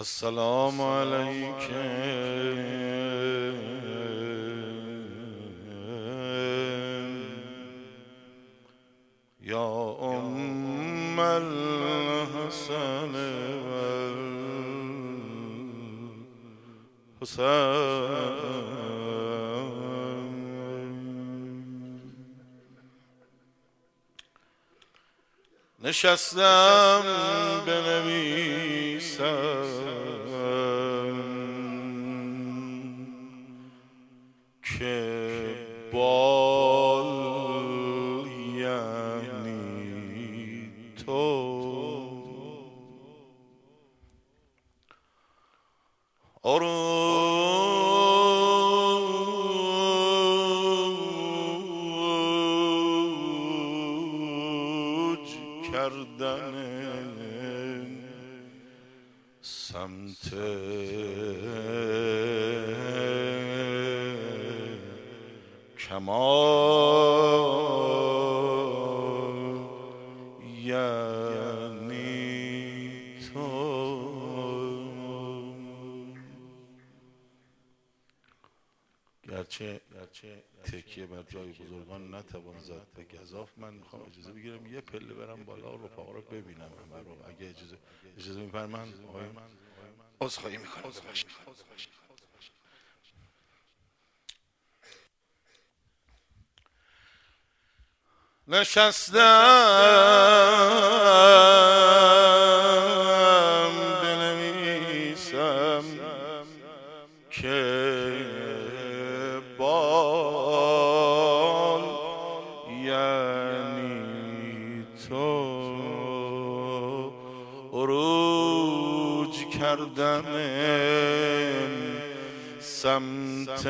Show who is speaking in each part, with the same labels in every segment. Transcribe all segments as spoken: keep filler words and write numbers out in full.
Speaker 1: السلام عليك يا أم الحسن والحسين. نشستم بنویسم که بال یعنی تو عروج کردن سمت کمال یعنی تو. گرچه تکیه بر جای بزرگان نتوان زد به گزاف، من میخوام اجازه بگیرم یه پله برم بالا رفقا رو ببینم همه رو. اگه اجازه اجازه میفرمایید آقای من عذرخواهی میکنم. نشستم بنویسم که بال یعنی تو عروج کردم سمت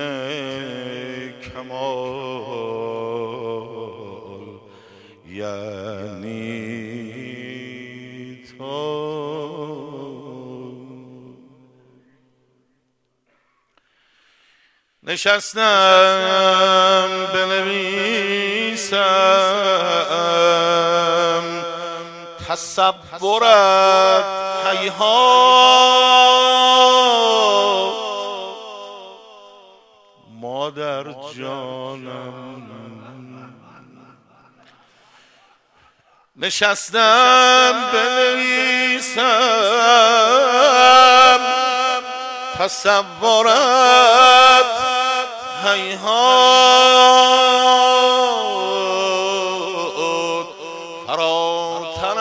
Speaker 1: کمال یعنی تو. نشستم بنویسم تصورت هیهات مادر جانم. نشستم بنویسم تصورت هیهات فراتر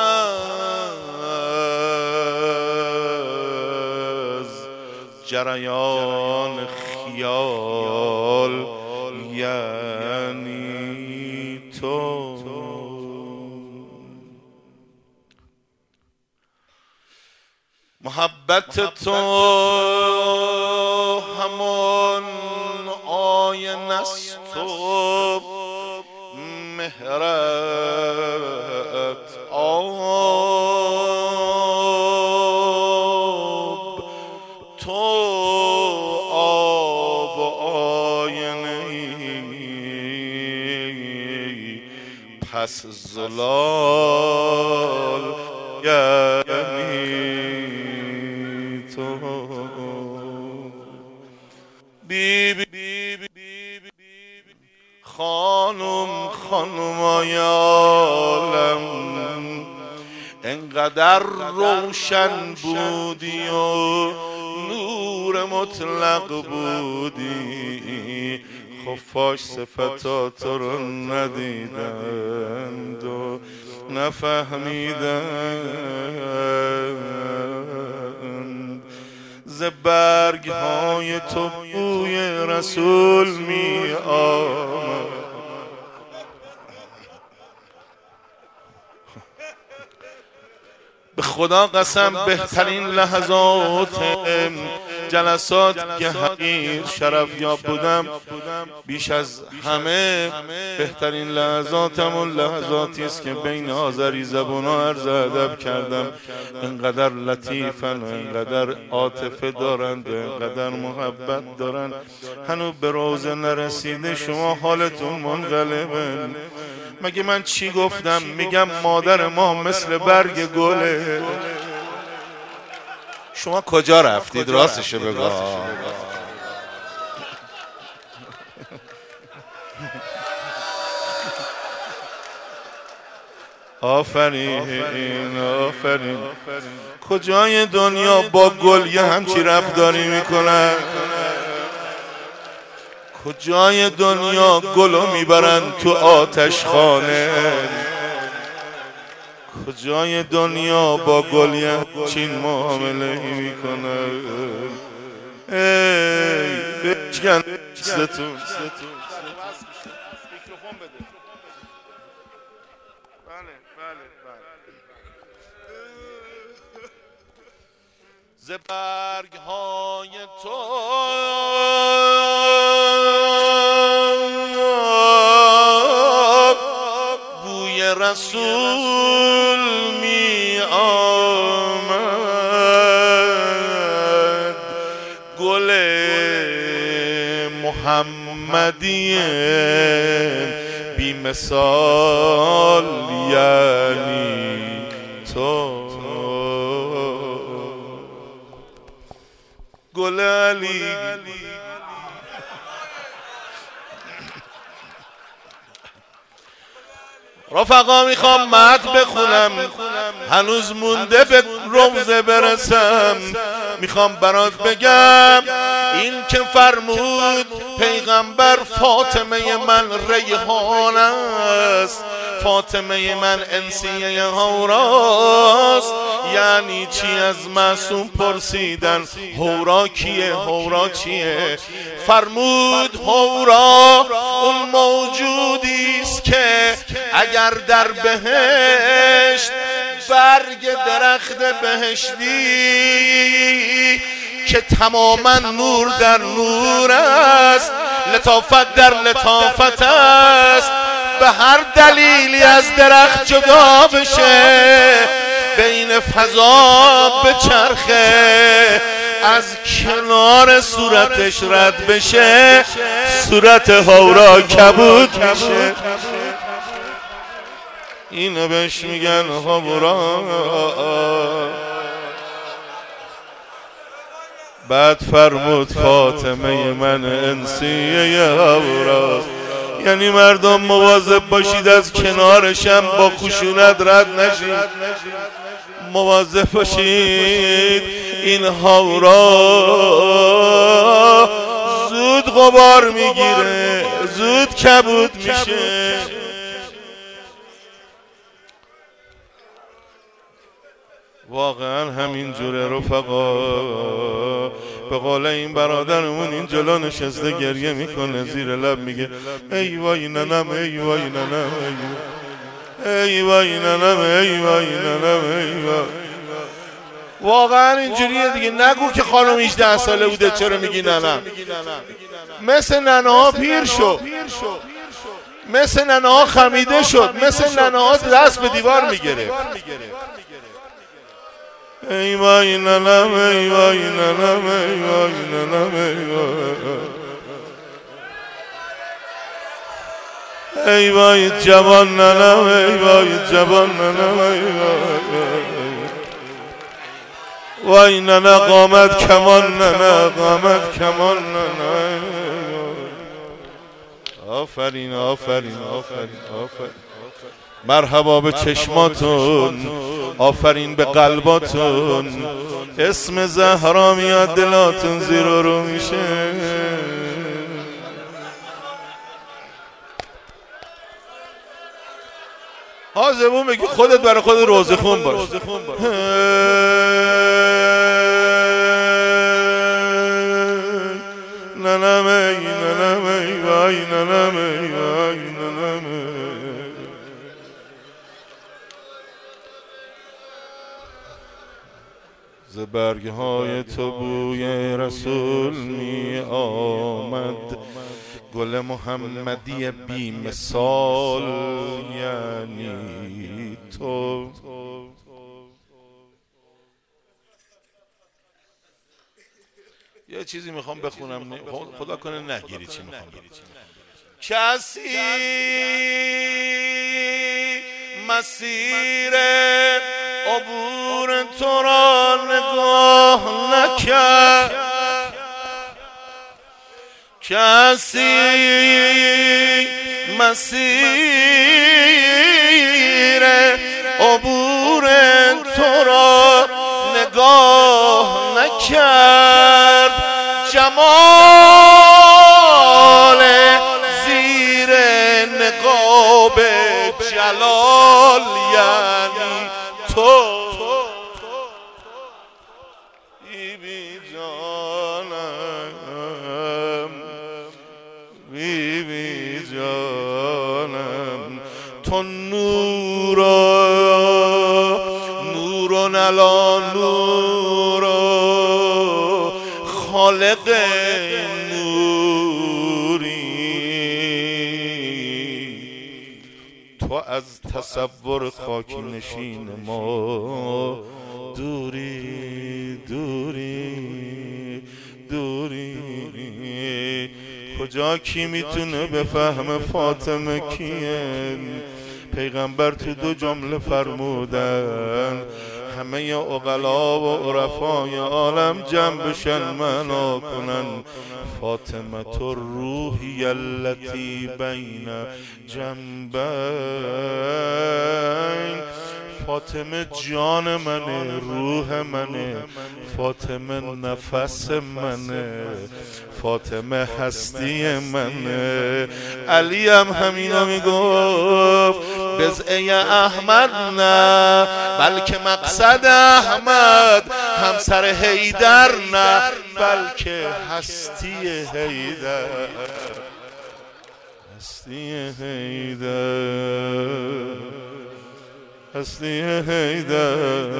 Speaker 1: از جریان خیال یعنی تو. محبت تو همون آینه است و مهرت آب، تو آب و آینه پس زلال یعنی تو. بی بی خانم خانمای عالم انقدر روشن بودی و نور مطلق بودی، خفاش صفات رو ندیدند و نفهمیدند. ز برگ های تو بوی رسول می آمد. به خدا قسم بهترین لحظات جلسات که حقیر شرف یاب بودم، بیش از همه بهترین لحظاتم اون لحظاتی است که بین آذری زبونا عرض ادب کردم. اینقدر لطیفن و اینقدر عاطفه دارند و اینقدر محبت دارند، هنوز به روزه نرسیده شما حالتون منقلبه. مگه من چی گفتم؟ میگم مادر ما مثل برگ گله، شما کجا رفتید؟ راستشو بگو. آفرین آفرین. کجای دنیا با گل یه همچی رفتاری میکنن؟ کجای دنیا گلو میبرن تو آتش خانه؟ کجای دنیا با گل یه چین معامله میکنن؟ ای بشکن ستون. ز برگ های تو بوی رسول می آمد، گل محمدی بی مثال یعنی تو. گل علی رفقا میخوام مد بخونم، هنوز مونده به روزه برسم. میخوام برات بگم این که فرمود پیغمبر فاطمه من ریحان است، فاطمه من انسیه هوراست. یعنی چی؟ از معصوم پرسیدن هورا کیه؟ هورا چیه؟ فرمود هورا اون موجودیست که اگر در بهشت برگ درخت بهشتی که تماما نور در نور است، لطافت در لطافت است، به هر دلیلی از درخت جدا بشه، بین فضا بچرخه، از کنار صورتش رد بشه، صورت هورا کبود میشه. اینو بهش میگن هورا. بعد فرمود فاطمه من انسیه هوراست. یعنی مردم مواظب باشید از کنارشم با خشونت رد نشید، مواظب باشید. این هورا زود غبار میگیره، زود کبود میشه. واقعا همین جوره رفقا. به قول این برادرمون این جلو نشسته گریه میکنه، زیر لب میگه ای وای ننم، ای وای ننم، ای وای ننم، ای وای ننم، ای وای. واقعا اینجوریه دیگه. نگو که خانم هجده ساله بوده چرا میگی ننم؟ مثل ننه ها پیر شد، مثل ننه ها خمیده شد، مثل ننه ها دست به دیوار میگرفت. ای وای ننم، ای وای ننم، ای وای ننم، ای وای. ای وای جوان ننم، ای وای جوان ننم، ای وای. وای ننه قامت کمان، ننه قامت کمان، ننه. آفرین آفرین آفرین آفرین. مرحبا به چشماتون، آفرین به قلباتون. اسم زهرا میاد دلاتون زیر و رو میشه. حاضبون بگی خودت برای خود روزه خون باش. ننم ای ننم ای وای ننم ای وای ننم. ز برگ های تو بوی رسول می آمد، گل محمدی بی مثال یعنی تو. یه چیزی میخوام بخونم، خدا کنه نگیری چی میخوام بخونم. کسی مسیر عبور تو را نگاه نکرد کسی مسیر عبور تو را نگاه نکرد جمال زیر نقاب جلال یعنی تو بی جانم بی بی جانم تو نورا نورون علا نورا خالق نوری تو از تصور خاکی نشین ما دوری دوری دوری کجا کی میتونه بفهم فاطمه کیه پیغمبر تو دو جمله فرمودن همه عقلا و عرفای عالم جمع بشن معنا کنن فاطمه تو روحی التی بین جنبین فاطمه جان منه روح منه فاطمه نفس منه فاطمه هستی منه علی هم همینو میگفت بضعه احمد نه بلکه مقصد احمد همسر حیدر نه بلکه هستی حیدر هستی حیدر هستی حیدر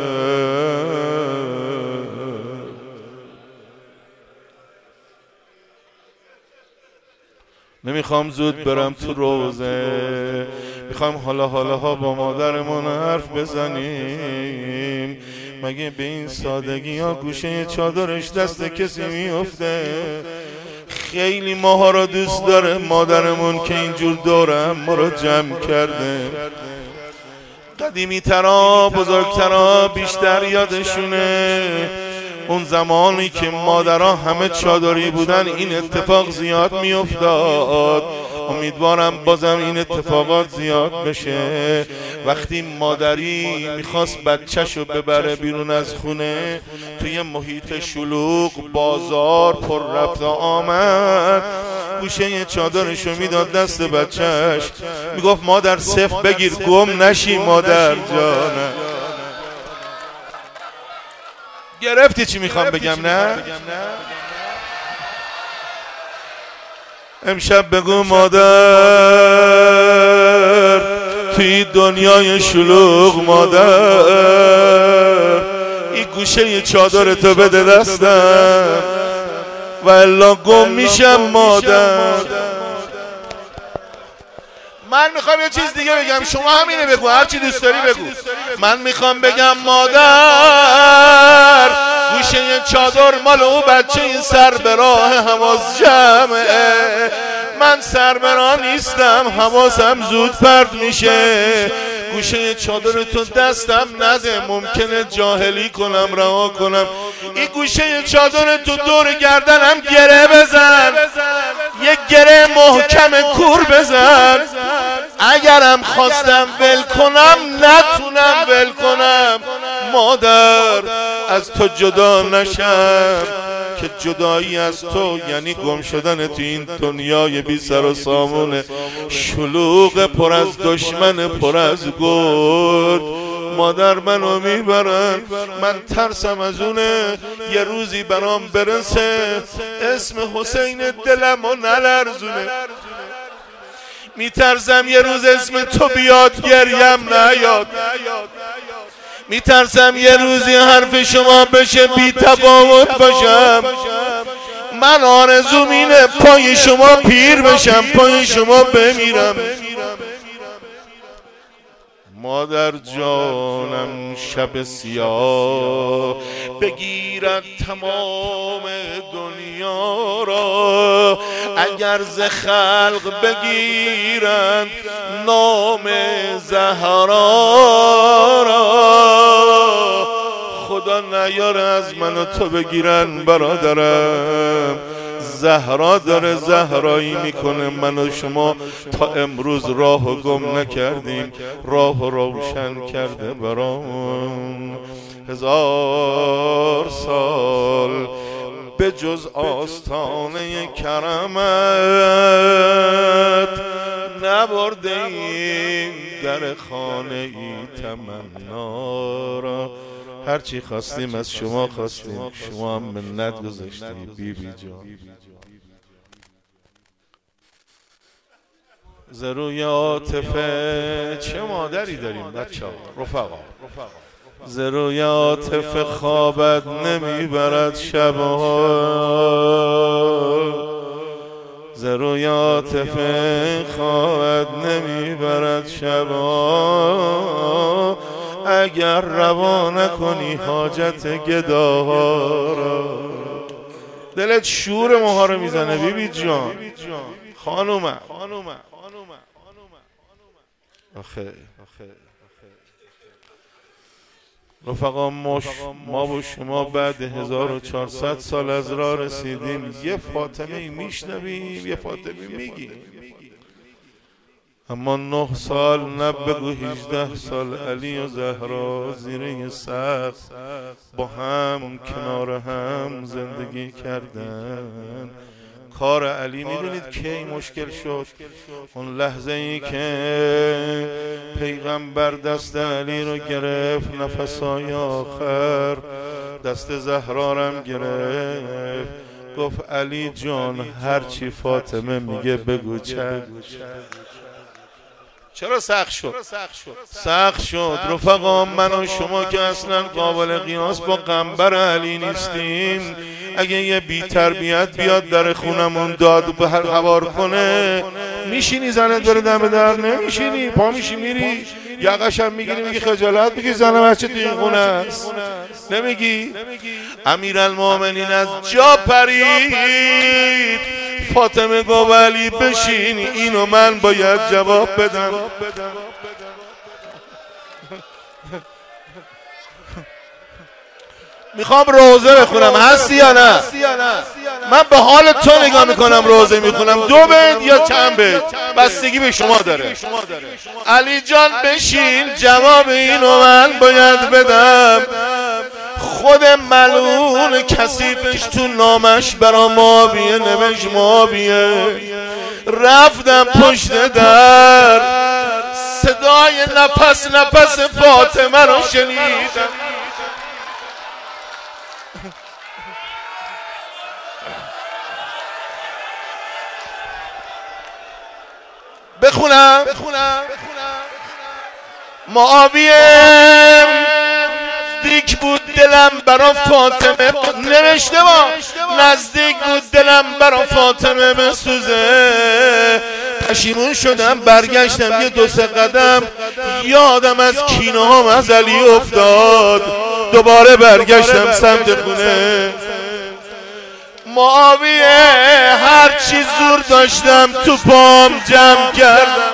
Speaker 1: نمیخوام زود برم تو روزه میخوام حالا حالا ها با مادرمون حرف بزنیم مگه به این سادگی ها گوشه چادرش دست کسی میفته خیلی ماها را دوست داره مادرمون که اینجور دورم ما را جمع کرده قدیمی ترا بزرگترا بیشتر یادشونه اون زمانی که مادرها همه چادری بودن این اتفاق زیاد میافتاد امیدوارم بازم این اتفاقات زیاد بشه وقتی مادری میخواست بچه‌شو ببره بیرون از خونه توی محیط شلوغ بازار پر رفت آمد گوشه چادرشو میداد دست بچهش میگفت مادر صف بگیر گم نشی مادر جانم گرفتی چی میخوام بگم نه؟ امشب بگو مادر توی دنیای شلوغ مادر این گوشه چادر تو بده دستم و الا گم میشم مادر من میخوام یه چیز دیگه بگم شما همینه بگو هر چی دوست داری بگو من میخوام بگم مادر گوشه چادر مال او بچه این سر به راه حواس جمعه من سر به راه نیستم حواسم زود پرت میشه گوشه چادر تو دستم نده ممکنه جاهلی کنم رها کنم این گوشه چادر تو دور گردنم گره بزن یک گره محکم کور بزن اگرم خواستم ول کنم نتونم ول کنم مادر از تو جدا نشم که جدایی از تو یعنی گم شدن تو این دنیای بی سر و سامونه شلوغ پر از دشمن پر از گرد مادر منو میبرن من ترسم از اونه یه روزی برام برسه اسم حسین دلمو نلرزونه میترسم یه روز اسم تو بیاد گریم نیاد میترسم یه روزی حرف شما بشه بی تفاوت باشم من آرزوم اینه پای شما پیر بشم پای شما بمیرم مادر جانم شب سیاه بگیرد تمام دنیا را اگر ز خلق بگیرند نام زهرا را خدا نیاره از من و تو بگیرن برادرم. زهرا داره زهرایی میکنه، من و شما تا امروز راهو گم نکردیم، راهو روشن کرده برام. هزار سال به جز آستانه کرمت نبرده ایم در خانه ای تمنا را. هرچی خواستیم از شما خواستیم، شما هم منت گذاشتی بی بی جان. ز روی عاطفه چه مادری داریم بچه ها رفقا، ز روی عاطفه خوابت نمیبرد شبها، ز روی عاطفه خوابت نمیبرد شبها. اگر روا نکنی حاجت گداها را. دلت شور ماها رو میزنه بی بی جان خانومم. آخه رفقا ما, ما با شما بعد هزار و چهارصد سال از راه رسیدیم، یه فاطمه میشنویم یه فاطمه میگیم، اما نه سال نه بگو هجده سال علی و زهرا زیر سقف با هم کنار هم زندگی کردن. کار علی میدونید کی مشکل شد؟ اون لحظه ای که پیغمبر دست علی رو گرفت، نفسای آخر دست زهرارم گرفت، گفت علی جان هرچی فاطمه میگه بگو چه. چرا سخت شد؟ سخت شد رفقا. من و شما که اصلا قابل قیاس با قنبر علی نیستیم. اگه یه بی تربیت بیاد در خونمون داد به هر هوار کنه، میشینی زنت بره دم در؟ نمیشینی، پا میشی میری یقش هم میگیری میگی خجالت میگی زن بچه تو این خونه است. نمیگی؟ امیرالمومنین از جا پرید، فاطمه گفت علی بشین، اینو من باید جواب بدم. میخوام روزه بخونم، هستی یا نه؟ من به حال تو نگاه میکنم روزه میخونم، دو بیت یا چند بیت بستگی به شما داره. علی جان بشین، جواب اینو من باید بدم. خود ملعون کثیفش تو نامش برا معاویه نوشت معاویه. رفتم پشت در، صدای نفس نفس فاطمه رو شنیدم. بخونم معاویه نزدیک بود دلم برا فاطمه، نوشته با نزدیک بود دلم برا فاطمه بسوزه. پشیمون شدم برگشتم یه دو سه قدم، یادم از کینه هم از علی افتاد، دوباره برگشتم سمت خونه. معاویه هر چی زور داشتم تو پام جمع کردم.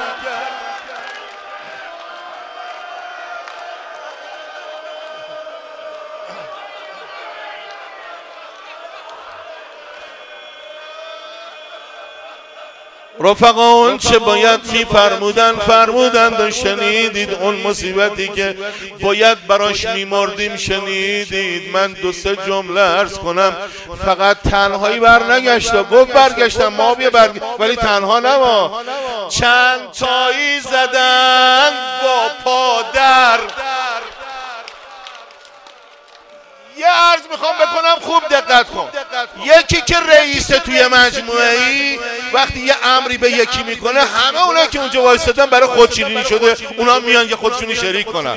Speaker 1: رفقا اون چه باید میفرمودن فرمودند و شنیدید. اون مصیبتی که باید براش میمردیم شنیدید. من دو سه جمله عرض کنم. فقط تنهایی برنگشت، گفت برگشتم ما بیا برگشت، ولی تنها نما. چند تایی زدن با پادر. یه عرض میخوام بکنم خوب دقت کن. یکی که رئیسه توی مجموعه‌ای وقتی یه امری به یکی میکنه، همه اونایی که اونجا وایستادن برای خودشیرینی شده اونا میان یه خودشونی شریک کنن.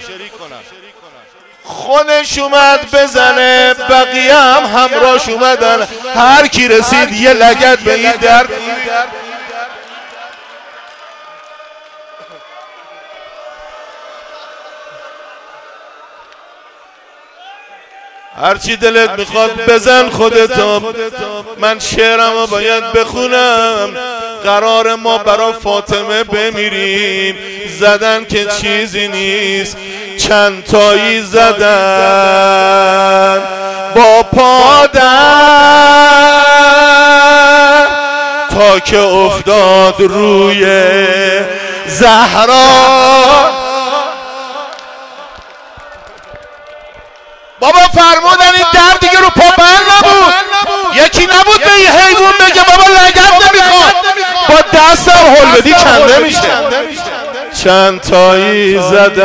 Speaker 1: خودش اومد بزنه، بقیه هم همراهش اومدن. هر کی رسید یه لگد به این در. هرچی دلت میخواد بزن خودتو. من شعرمو باید بخونم. قرار ما برا فاطمه بمیریم، زدن که چیزی نیست. چند تایی زدن با پادر تا که افتاد روی زهرا. بابا فرمودن این در دیگه رو پا بند نبود، یکی نبود به یه حیوان بگه بابا لگد نمیخواد، با دستم هل بدی کنده میشه. چند تایی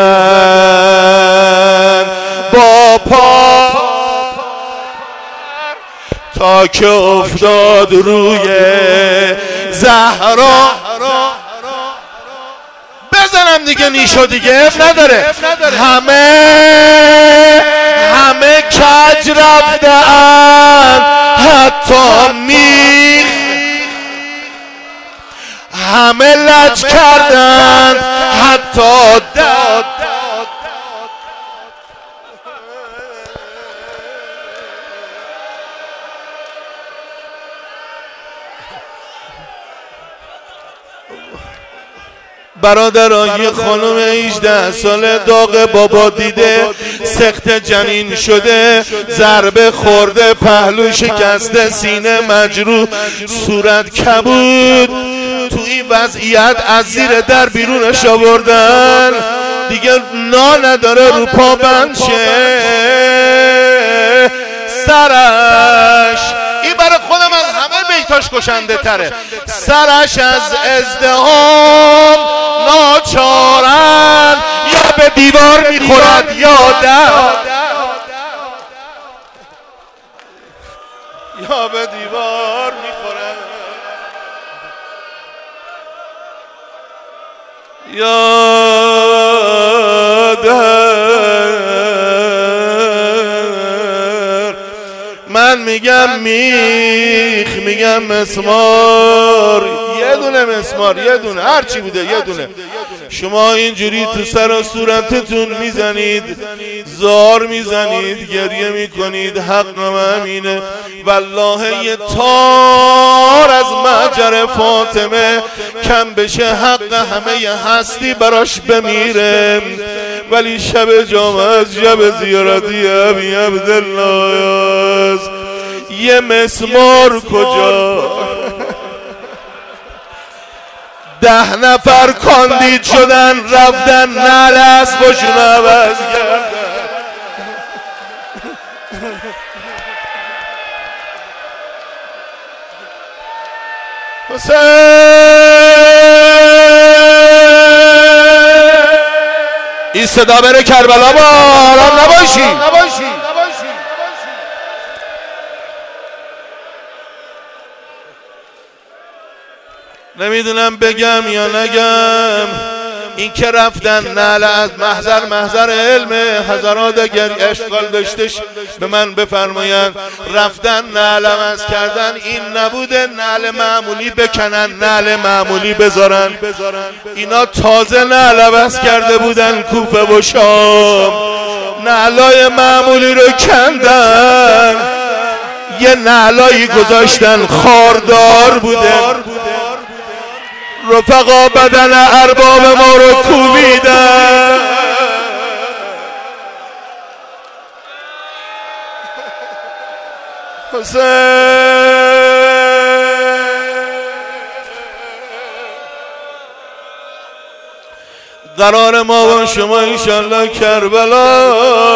Speaker 1: زدن با پا تا که افتاد روی زهرا. بزنم دیگه نیشو دیگه نداره. همه همه کج رفتن حتی میخ، همه لج کردن حتی داد. برادران یه خانم هجده ساله داغ بابا دیده، سخت جنین شده، ضربه خورده، پهلو شکسته، سینه مجروح، صورت کبود. تو این وضعیت از زیر در بیرونش آوردن، دیگه نا نداره رو پا بند شه. سرش این برای خودم از همه بیتاش کشنده تره، سرش از ازدهام ناچارن یا به دیوار میخورد یا در، یا به دیوار میخورد یا در. من میگم میخ، میگم مسمار، یه دونه مسمار، یه دونه هر چی بوده یه دونه. شما اینجوری تو سر و صورتتون میزنید، زار میزنید، گریه میکنید. حق همینه والله یه تار از مجر فاطمه کم بشه حق همه هستی براش بمیره. ولی شب جامعه از شب زیارتی ابی عبدالله یه مسمار کجا؟ ده نفر کاندید شدن رفتن نعل اسباشون عوض کردن. حسین این صدا بره کربلا با آرام نباشی. نمیدونم بگم یا نگم، این که رفتن نعل از محضر محضر علم حضرات اگر اشغال داشتش به من بفرمایند، رفتن نعل عوض کردن این نبوده نعل معمولی بکنن نعل معمولی بذارن. اینا تازه نعل عوض کرده بودن کوفه و شام، نعلای معمولی رو کندن یه نعلایی گذاشتن خاردار بوده. رفقا بدن ارباب ما رو کوبیدن. حسین قرار ما و شما انشالله کربلا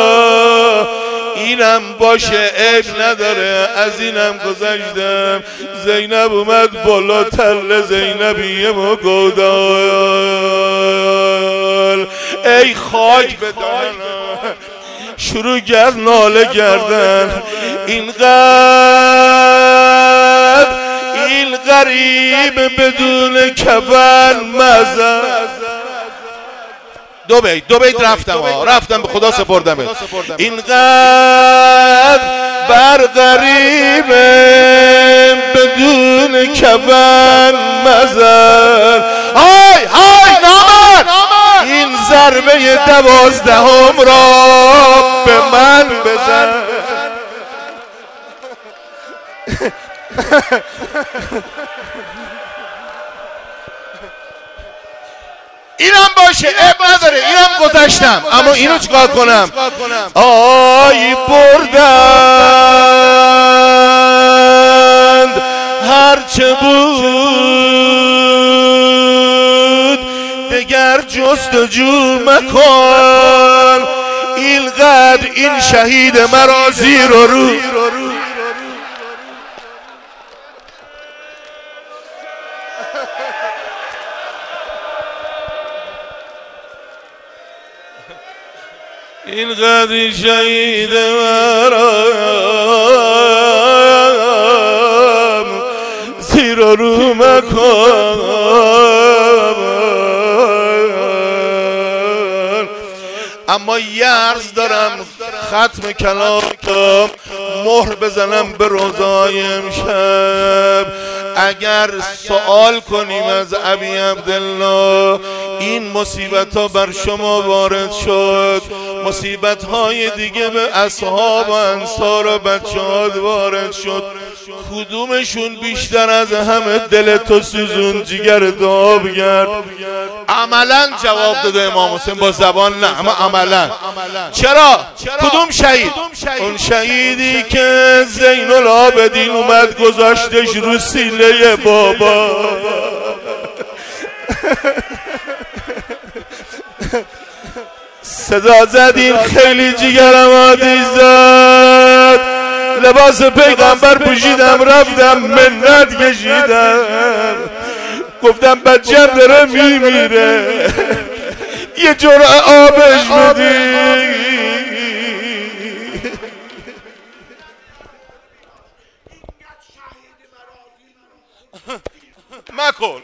Speaker 1: اینم باشه، عیب نداره. از اینم گذشتم. زینب اومد بالا تل زینبی ما گودال ای خاک بدان شروع کرد ناله کردن. اینقدر این غریب بدون کفن مزن. دو بیت دو بیت رفتم ها رفتم به خدا سپردم. اینقدر بر غریب بدون کفن مزن. های های نامن این ضربه دوازدهم را به من بزن. اینم باشه، اب نداره، اینم گذاشتم، اما اینو چیکار کنم؟ آی بردند هرچه بود دگر جستجو مکن، اینقدر این شهید مرا زیر و رو. اینقدر این شهید مرا زیر و رو مکن. اما یه عرض دارم ختم کلام مهر بزنم به روزای امشب. اگر سوال کنیم از ابی عبدالله این مصیبت ها بر شما وارد شد، مصیبت های دیگه به اصحاب و انصار و بچه ها وارد شد، کدومشون بیشتر از همه دل تو سوزون جگر آب کرد؟ عملا جواب داده امام حسین، با زبان نه اما عملا. چرا؟ کدوم شهید؟ اون شهیدی که زین العابدین اومد گذاشتش رو سینه بابا. صدا زدین خیلی جگرم آتیش زد، لباس پیغمبر پوشیدم رفتم منت کشیدم، گفتم بچه‌م داره میمیره یه جرعه آبش بدی. مکن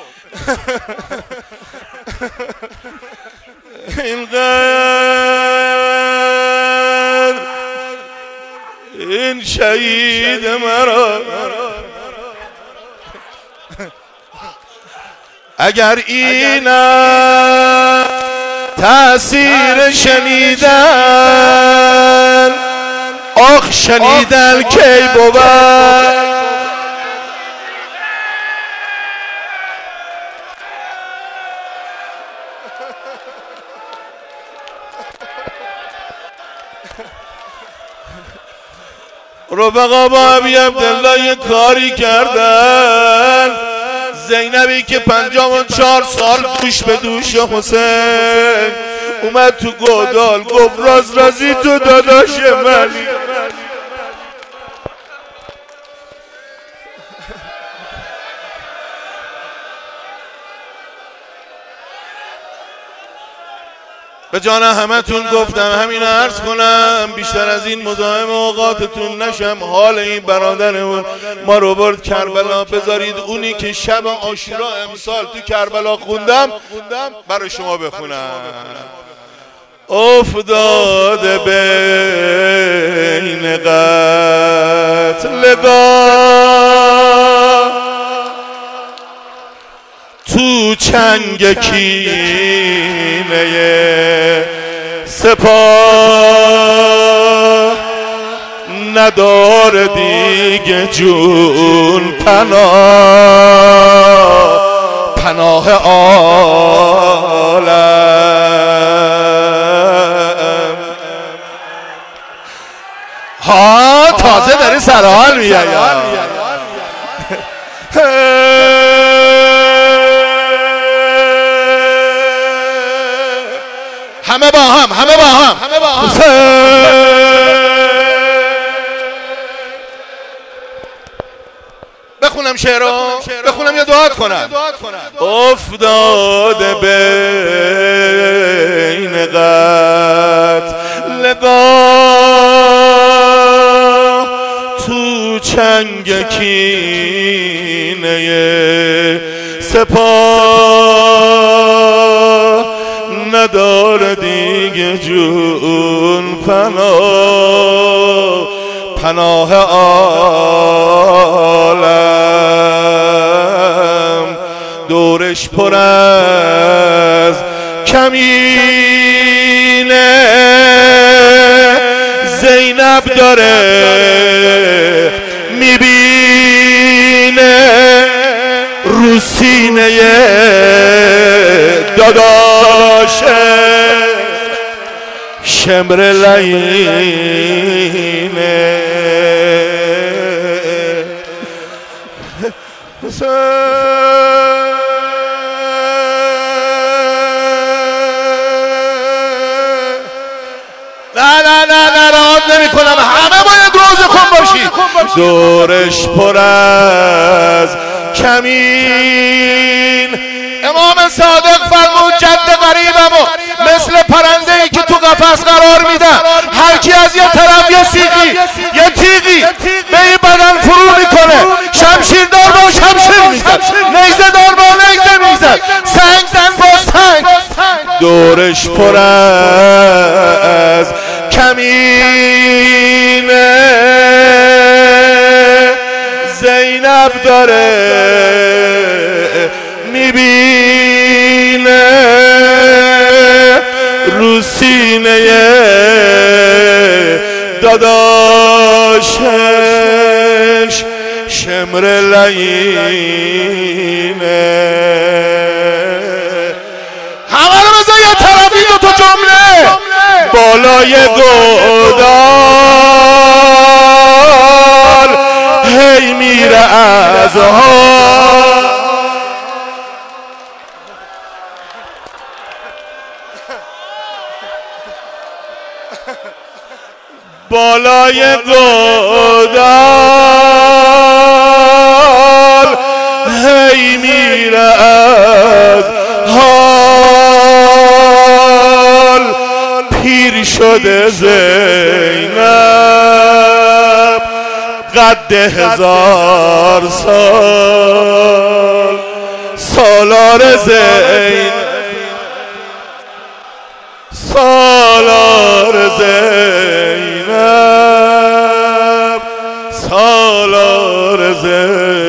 Speaker 1: اینقدر این شهید مرا، اگر اینم تأثیر شنیدن، آخ شنیدن کی بود؟ رفقا با ابی عبدالله یه کاری کردن، زینبی که پنجاه و چهار سال دوش به دوش حسین اومد تو گودال گفت راز رازی تو داداش منی. به جان همه تون گفتم همین عرض کنم، بیشتر از این مزاحم اوقاتتون نشم. حال این برادرمون ما رو برد کربلا، بذارید اونی که شب عاشورا امسال تو کربلا خوندم برای شما بخونم. افتاده بین قتلگاه تو چنگ کینه سپاه، نداره دیگه جون پناه، پناه عالم. ها تازه داری سرحال میای همه با هم همه با هم همه با هم بخونم شعرو، بخونم یا دعات کنم؟ افتاده بین قتلگاه تو چنگ کینه سپاه، نداره دیگه جون پناه، پناه عالم. دورش پر از کمینه زینب داره میبینه رو سینه دادا شمر لعینه نه نه نه نه راد نمی کنم، همه باید روزه خون باشید. دورش پر از کمین، امام صادق فرمود جد غریبمو مثل پرنده ای که تو قفس قرار میدن، هر کی از یه طرف یه سیقی یه تیغی به این بدن فرو میکنه، شمشیر دار با شمشیر میزد، نیزه دار با نیزه میزد، سنگ زن با سنگ. دورش پر از کمینه، زینب داره میبینه رو سینه داداشش شمر لعینه. همه رو بذار یه طرفی دو تا جمله. بالای گودال هی میره از ها، بالای گودال هی میره از حال. پیر شده زینب قد هزار سال، سالار زینب سالار زینب سالار زینب.